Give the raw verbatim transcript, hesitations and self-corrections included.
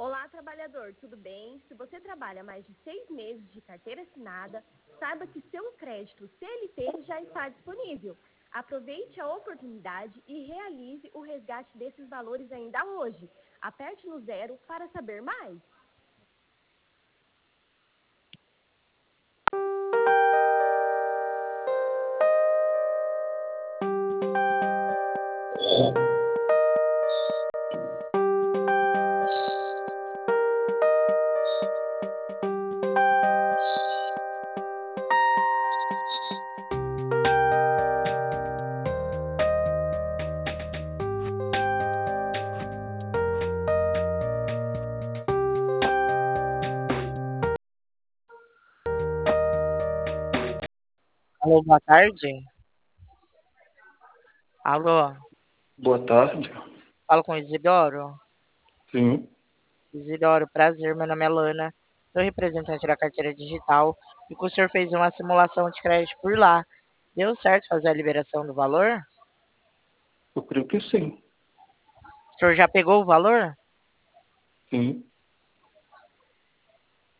Olá, trabalhador, tudo bem? Se você trabalha mais de seis meses de carteira assinada, saiba que seu crédito C L T já está disponível. Aproveite a oportunidade e realize o resgate desses valores ainda hoje. Aperte no zero para saber mais. Alô, boa tarde. Alô, Boa tarde. falo com o Isidoro. Sim. Isidoro, prazer, meu nome é Lana. Sou representante da carteira digital e que o senhor fez uma simulação de crédito por lá. Deu certo fazer a liberação do valor? Eu creio que sim. O senhor já pegou o valor? Sim.